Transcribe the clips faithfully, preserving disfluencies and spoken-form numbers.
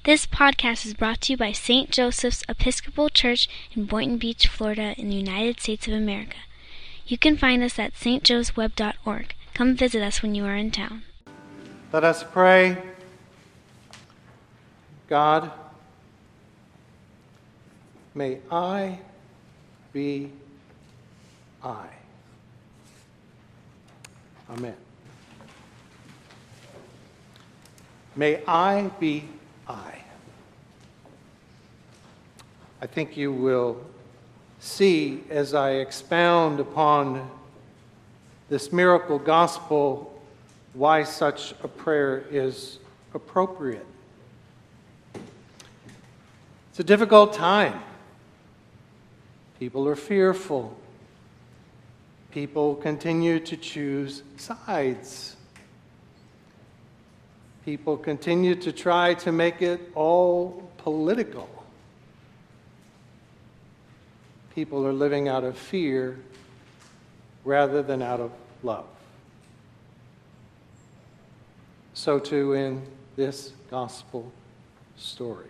This podcast is brought to you by Saint Joseph's Episcopal Church in Boynton Beach, Florida, in the United States of America. You can find us at s t joes web dot org. Come visit us when you are in town. Let us pray. God, may I be I. Amen. May I be I. I think you will see as I expound upon this miracle gospel why such a prayer is appropriate. It's a difficult time. People are fearful. People continue to choose sides. People continue to try to make it all political. People are living out of fear rather than out of love. So too in this gospel story.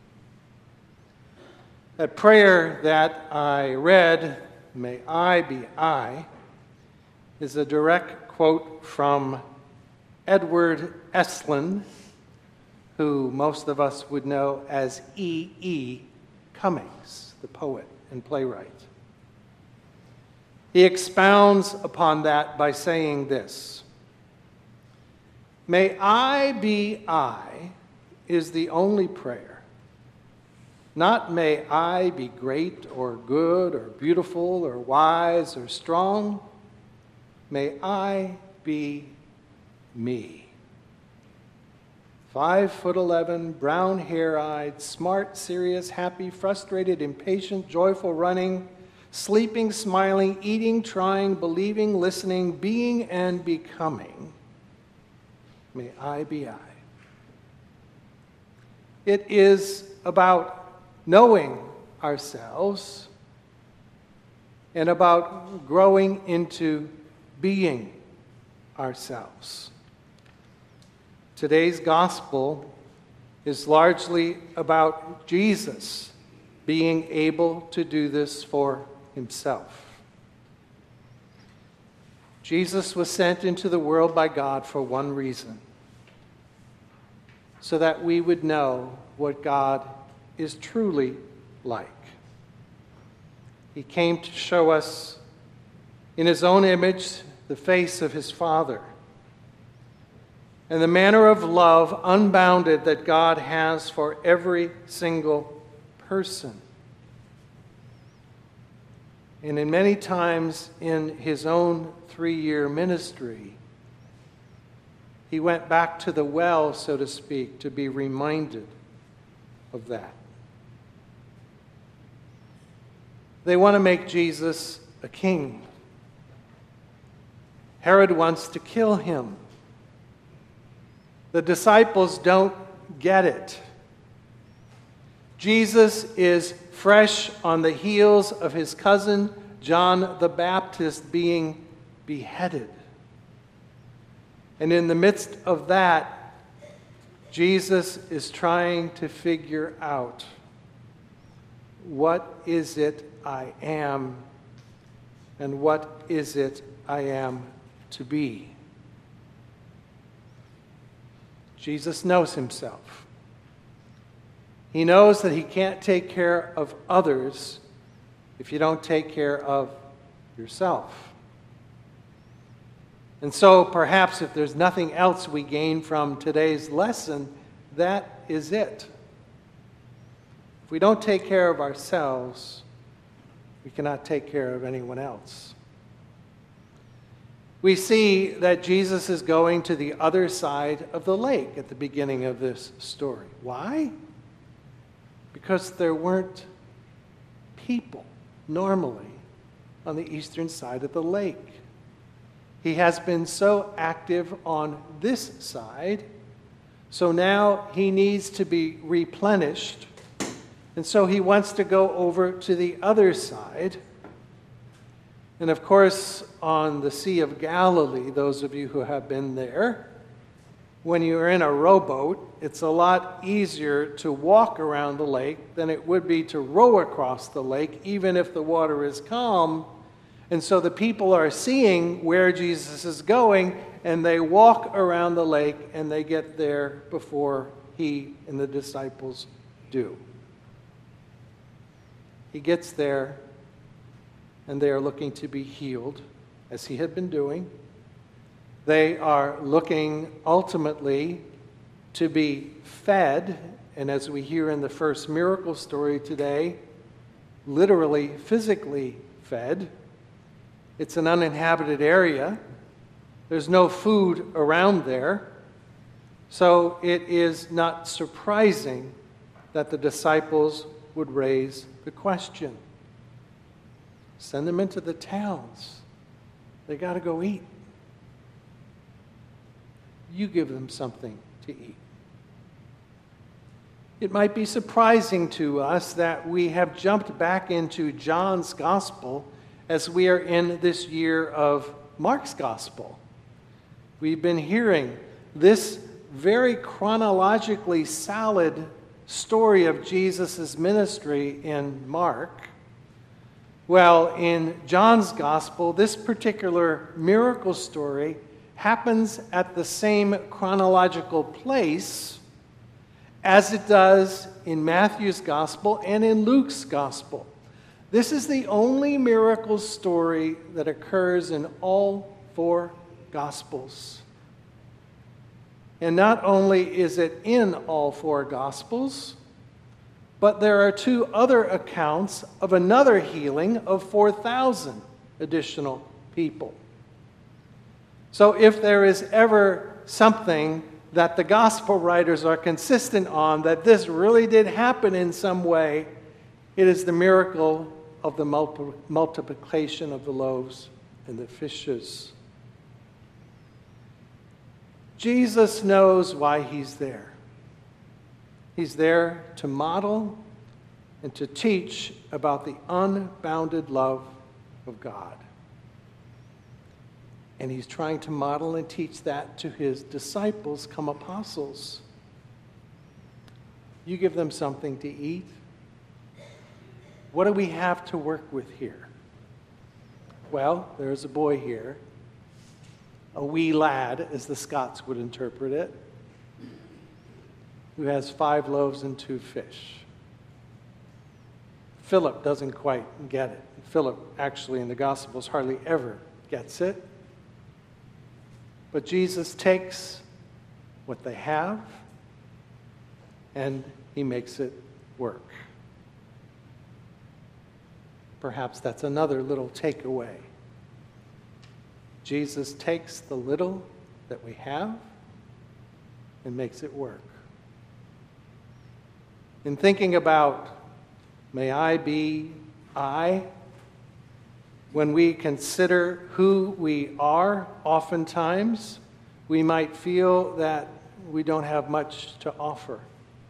That prayer that I read, may I be I, is a direct quote from Edward Estlin, who most of us would know as E E. Cummings, the poet and playwright. He expounds upon that by saying this: may I be I is the only prayer. Not may I be great or good or beautiful or wise or strong. May I be me. Five foot eleven, brown hair-eyed, smart, serious, happy, frustrated, impatient, joyful, running, sleeping, smiling, eating, trying, believing, listening, being, and becoming. May I be I. It is about knowing ourselves and about growing into being ourselves. Today's gospel is largely about Jesus being able to do this for himself. Jesus was sent into the world by God for one reason: so that we would know what God is truly like. He came to show us in his own image the face of his Father and the manner of love unbounded that God has for every single person. And in many times in his own three-year ministry, he went back to the well, so to speak, to be reminded of that. They want to make Jesus a king. Herod wants to kill him. The disciples don't get it. Jesus is fresh on the heels of his cousin John the Baptist being beheaded. And in the midst of that, Jesus is trying to figure out, what is it I am, and what is it I am to be? Jesus knows himself. He knows that he can't take care of others if you don't take care of yourself. And so perhaps if there's nothing else we gain from today's lesson, that is it. If we don't take care of ourselves, we cannot take care of anyone else. We see that Jesus is going to the other side of the lake at the beginning of this story. Why? Because there weren't people normally on the eastern side of the lake. He has been so active on this side, so now he needs to be replenished. And so he wants to go over to the other side. And of course, on the Sea of Galilee, those of you who have been there, when you're in a rowboat, it's a lot easier to walk around the lake than it would be to row across the lake, even if the water is calm. And so the people are seeing where Jesus is going, and they walk around the lake, and they get there before he and the disciples do. He gets there, and they are looking to be healed, as he had been doing. They are looking ultimately to be fed, and as we hear in the first miracle story today, literally, physically fed. It's an uninhabited area. There's no food around there. So it is not surprising that the disciples would raise the question. Send them into the towns. They got to go eat. You give them something to eat. It might be surprising to us that we have jumped back into John's gospel as we are in this year of Mark's gospel. We've been hearing this very chronologically solid story of Jesus' ministry in Mark. Well, in John's gospel, this particular miracle story happens at the same chronological place as it does in Matthew's gospel and in Luke's gospel. This is the only miracle story that occurs in all four gospels. And not only is it in all four gospels, but there are two other accounts of another healing of four thousand additional people. So if there is ever something that the gospel writers are consistent on, that this really did happen in some way, it is the miracle of the multiplication of the loaves and the fishes. Jesus knows why he's there. He's there to model and to teach about the unbounded love of God. And he's trying to model and teach that to his disciples, come apostles. You give them something to eat. What do we have to work with here? Well, there's a boy here, a wee lad, as the Scots would interpret it, who has five loaves and two fish. Philip doesn't quite get it. Philip, actually, in the Gospels, hardly ever gets it. But Jesus takes what they have and he makes it work. Perhaps that's another little takeaway. Jesus takes the little that we have and makes it work. In thinking about, may I be I, when we consider who we are, oftentimes we might feel that we don't have much to offer.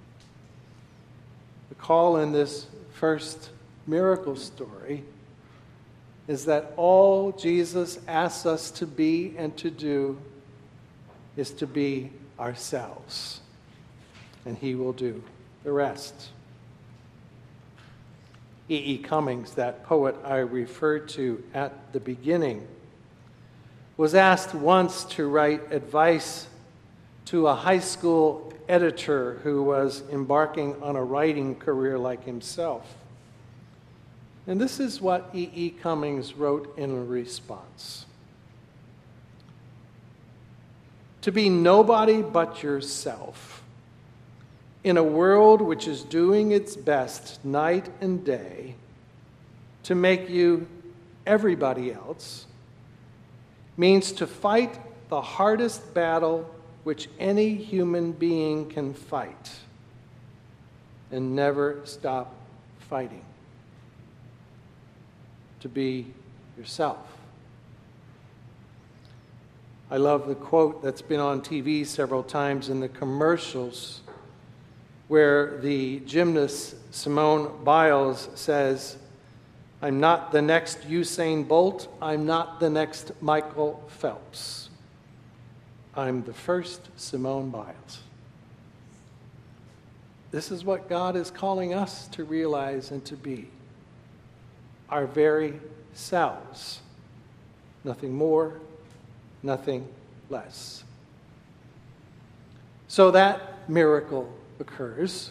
The call in this first miracle story is that all Jesus asks us to be and to do is to be ourselves, and he will do the rest. E E. Cummings, that poet I referred to at the beginning, was asked once to write advice to a high school editor who was embarking on a writing career like himself. And this is what E E. Cummings wrote in response. To be nobody but yourself in a world which is doing its best night and day to make you everybody else means to fight the hardest battle which any human being can fight and never stop fighting. To be yourself. I love the quote that's been on T V several times in the commercials where the gymnast Simone Biles says, I'm not the next Usain Bolt, I'm not the next Michael Phelps. I'm the first Simone Biles. This is what God is calling us to realize and to be. Our very selves. Nothing more, nothing less. So that miracle occurs.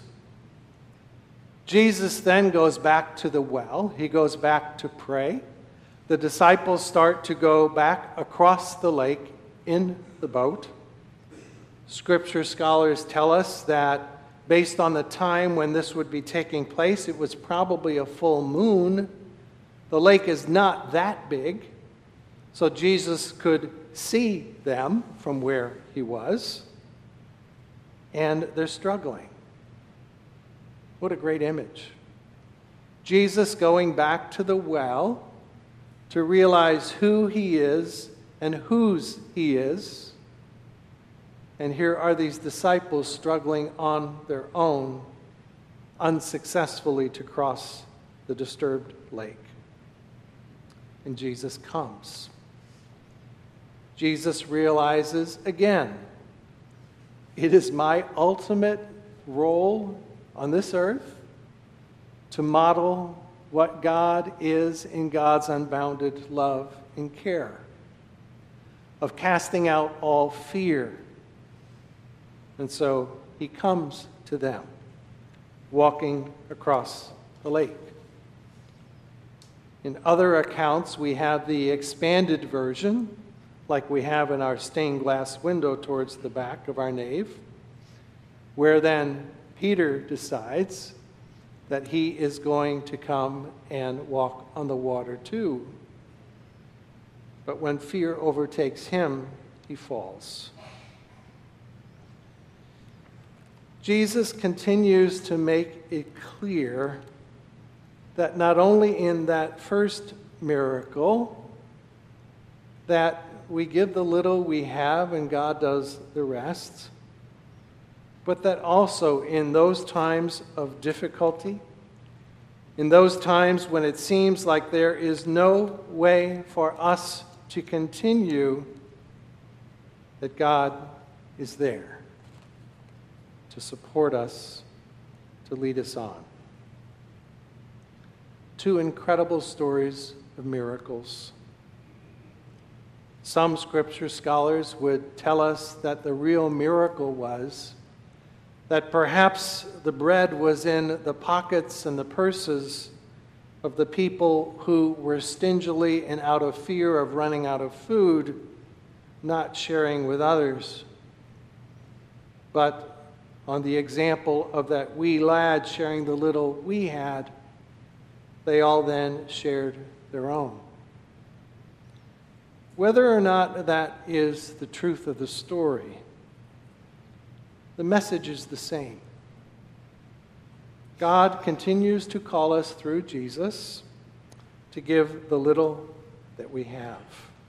Jesus then goes back to the well. He goes back to pray. The disciples start to go back across the lake in the boat. Scripture scholars tell us that based on the time when this would be taking place, it was probably a full moon. The lake is not that big, so Jesus could see them from where he was, and they're struggling. What a great image. Jesus going back to the well to realize who he is and whose he is. And here are these disciples struggling on their own, unsuccessfully to cross the disturbed lake. And Jesus comes. Jesus realizes again, it is my ultimate role on this earth to model what God is in God's unbounded love and care, of casting out all fear. And so he comes to them, walking across the lake. In other accounts, we have the expanded version, like we have in our stained glass window towards the back of our nave, where then Peter decides that he is going to come and walk on the water too. But when fear overtakes him, he falls. Jesus continues to make it clear that not only in that first miracle, that we give the little we have and God does the rest, but that also in those times of difficulty, in those times when it seems like there is no way for us to continue, that God is there to support us, to lead us on. Two incredible stories of miracles. Some scripture scholars would tell us that the real miracle was that perhaps the bread was in the pockets and the purses of the people who were stingily and out of fear of running out of food, not sharing with others. But on the example of that wee lad sharing the little we had, they all then shared their own. Whether or not that is the truth of the story, the message is the same. God continues to call us through Jesus to give the little that we have.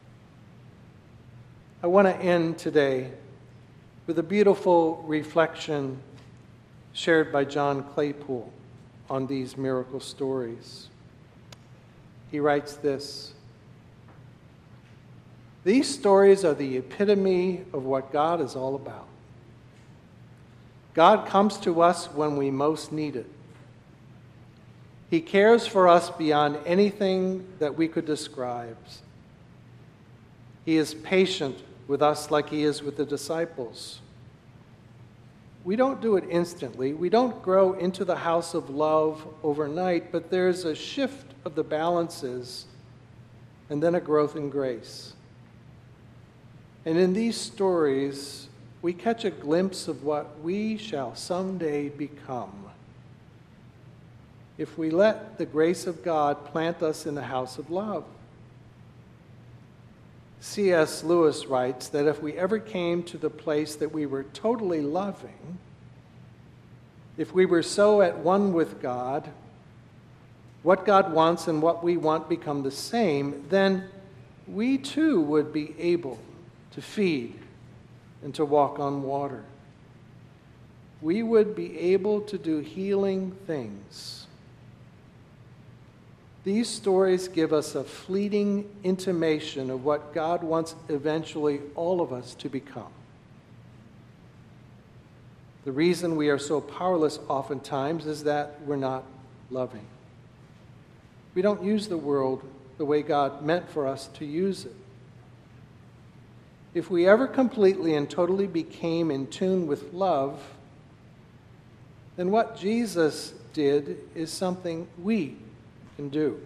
I want to end today with a beautiful reflection shared by John Claypool on these miracle stories. He writes this: "These stories are the epitome of what God is all about. God comes to us when we most need it. He cares for us beyond anything that we could describe. He is patient with us like he is with the disciples. We don't do it instantly. We don't grow into the house of love overnight, but there's a shift of the balances and then a growth in grace. And in these stories, we catch a glimpse of what we shall someday become if we let the grace of God plant us in the house of love. C S Lewis writes that if we ever came to the place that we were totally loving, if we were so at one with God, what God wants and what we want become the same, then we too would be able to feed and to walk on water. We would be able to do healing things. These stories give us a fleeting intimation of what God wants eventually all of us to become. The reason we are so powerless oftentimes is that we're not loving. We don't use the world the way God meant for us to use it. If we ever completely and totally became in tune with love, then what Jesus did is something we can do.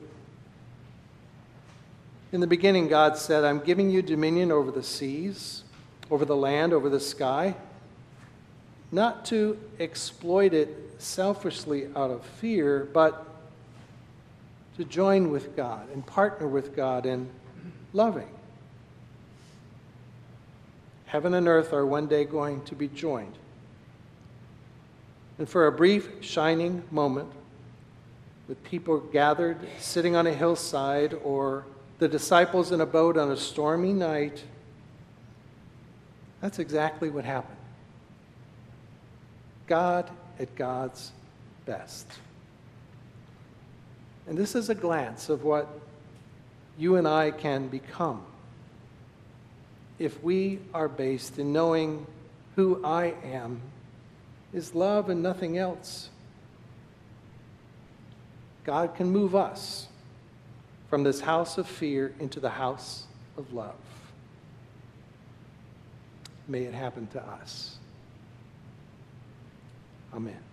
In the beginning, God said, I'm giving you dominion over the seas, over the land, over the sky, not to exploit it selfishly out of fear, but to join with God and partner with God in loving. Heaven and earth are one day going to be joined. And for a brief, shining moment, with people gathered, sitting on a hillside, or the disciples in a boat on a stormy night, that's exactly what happened. God at God's best. And this is a glance of what you and I can become if we are based in knowing who I am is love and nothing else. God can move us from this house of fear into the house of love. May it happen to us. Amen.